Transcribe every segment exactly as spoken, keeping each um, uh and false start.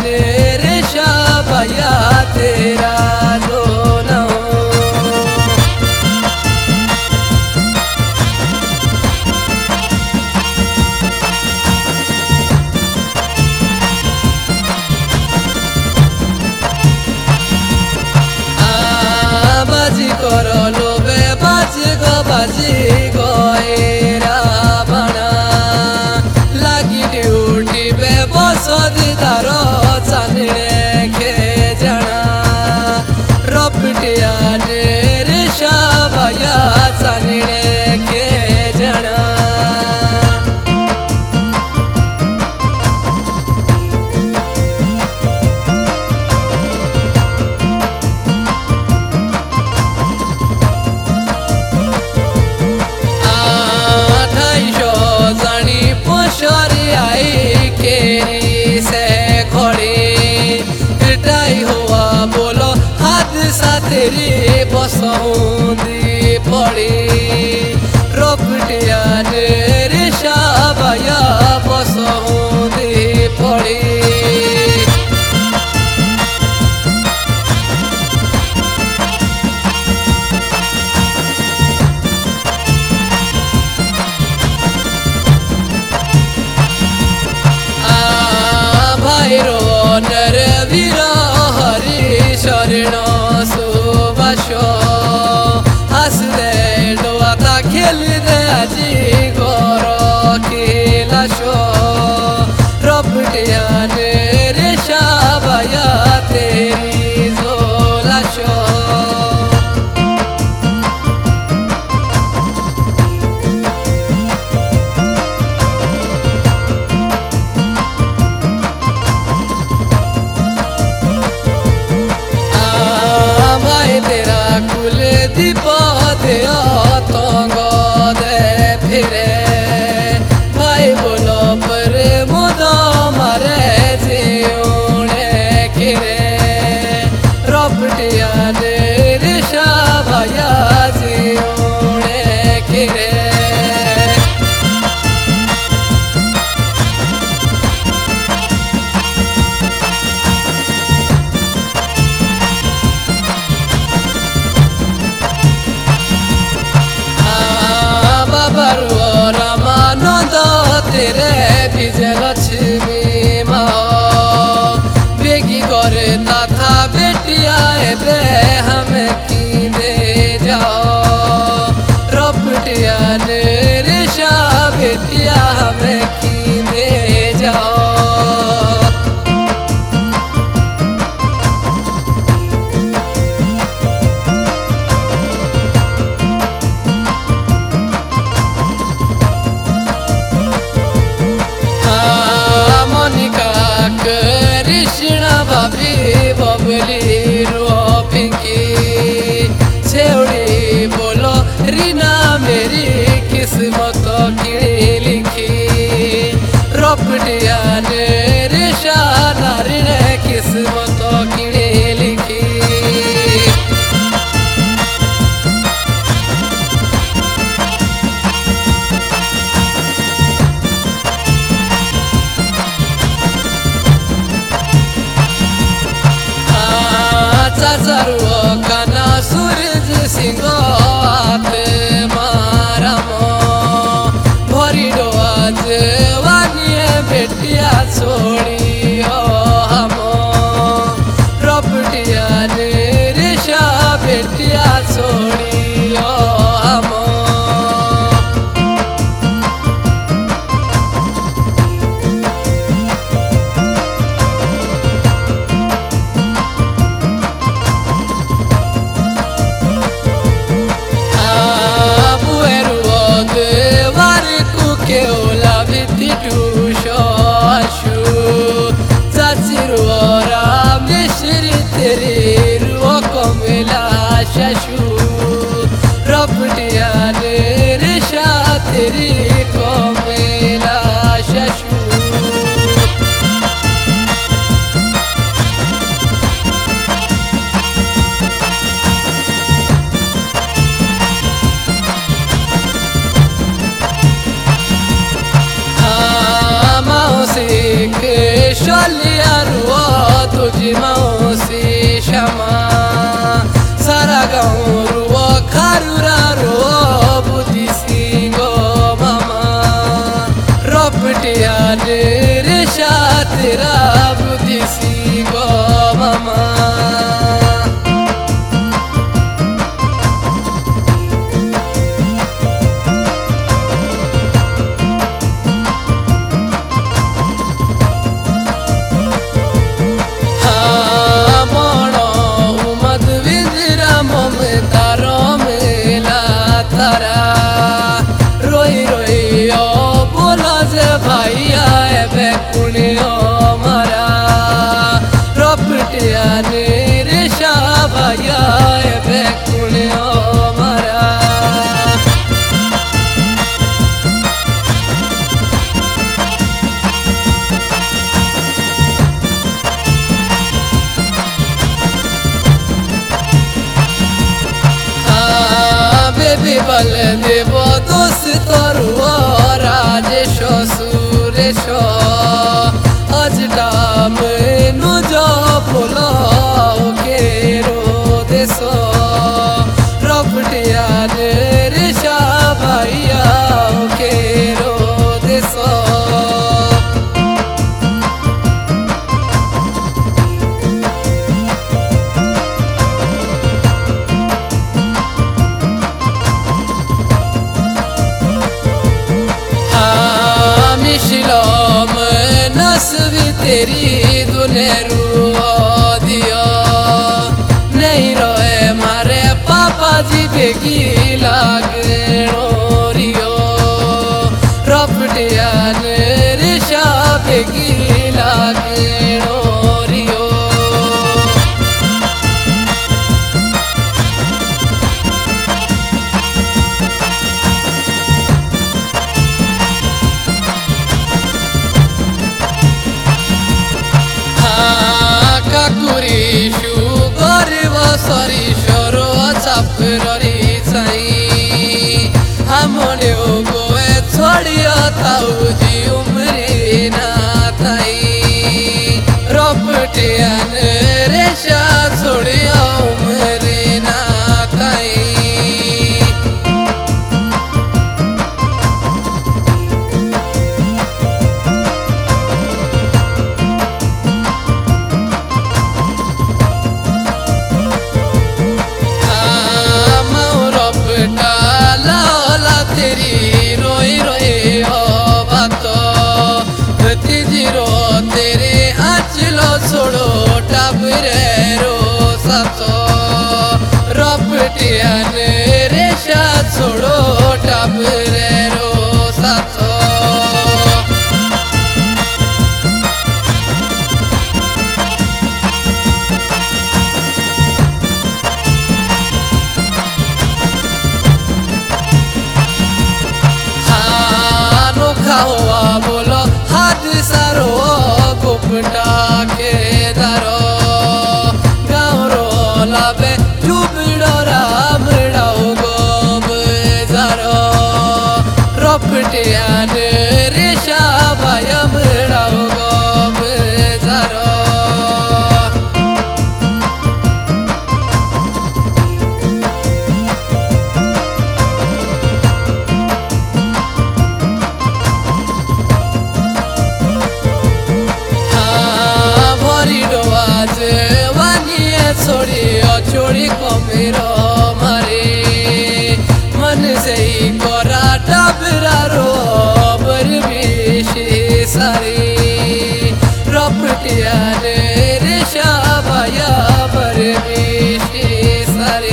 रे शाबया तेरा जो न हो। बाजी करो लोबे बाजी गो बाजी गो ए रावणा लागी ड्यूटी बे बसो दीदारो चांदने के जाना रपटिया रे शाबया चांदने के जाना। आई केरी से घोड़ी पिटाई हुआ बोलो हादसा तेरी बसौंदी पड़ी रपटिया रे शाबया बसौंदी पड़ी। नर वीर हरि शरण सुभाष हसदे डोआता खेल दे आजी गोर खिलास रपटिया रे शाबया तेरी जोलास। दीप दे तंग दे फिरे भाई बोलो पर मुद मारे जीवने खिरे रपटिया रे शाबया जीवने खिरे। रामानंद तेरे विजय लक्ष्मी माँ बेगी करे तथा बेटिया बे हमें की दे जाओ रपटिया रे शाह बेटिया हमें की दे जाओ। कृष्ण भाभी बबली रो पिंकी छेड़ी बोलो रीना मेरी किस्मत की लिखी रपटिया रे शाह नारिणे किस्मत की लिखी। चाचारुओ काना सूरज सिंह मारम भरी डोज वानिए बेटिया छोड़ी हम रपटिया रे शाह बेटिया छोड़ी हम। तेरी रुआ कमला शशु रपटिया रे शाह तेरी कमला शशु। के शलिया रुआ तेरा बुद्धि गो मामा रोई रोई ओ बोला जे भाइया एबे कुने ओ मारा रपटिया निरेशा भाइया एबे कुने ओ मारा बल देव दोष तरु राजेश सुरेश आज डाम नुज बोल के रो देश रपटिया रेशा भाइया के रो देश नस्वी तेरी दुनेरू दियो नहीं रोए मारे पापा जी बेगी लागे रियो रपटिया रेशा बेगी लागे रियो सरीशर चापरी चाई हमने गोए छोड़िया ताऊ जी उमरी ना ताई रपटिया रेशा छोड़िया उमरी ना ताई तेरी रोई रोई ओ बातो भतीजीरो तेरे आंचलो छोड़ो टाबरे रो सातो रपटिया रेशा छोड़ो टाबरे रो सातो हुआ बोलो हाथ सारो गुपटा के दारो गाँव रो लाभे डूबड़ो राम डाओ गोब जारो रपटिया रेशा भाया डाओ गोब जारो छोड़ी छोड़ी कमेरो मारे मन से ही कोरा टाबरा रो बर बेशे सारे रपटिया रेशा भाया बर बेशे सारे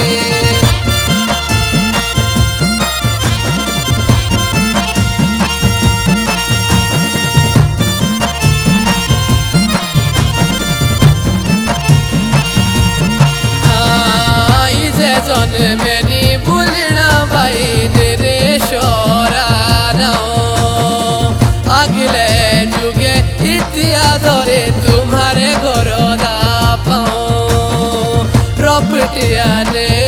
मैंने भूलना भाई तेरे शोरा अगले जुगे इतिया धरे तुम्हारे घरों दा पाऊं रपटिया